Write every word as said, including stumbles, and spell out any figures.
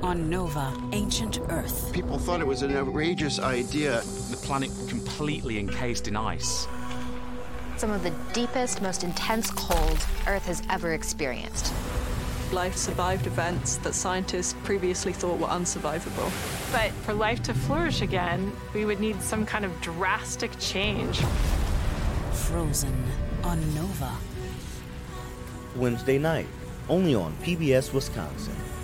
On Nova, ancient Earth. People thought it was an outrageous idea. The planet completely encased in ice. Some of the deepest, most intense cold Earth has ever experienced. Life survived events that scientists previously thought were unsurvivable. But for life to flourish again, we would need some kind of drastic change. Frozen on Nova. Wednesday night, only on P B S Wisconsin.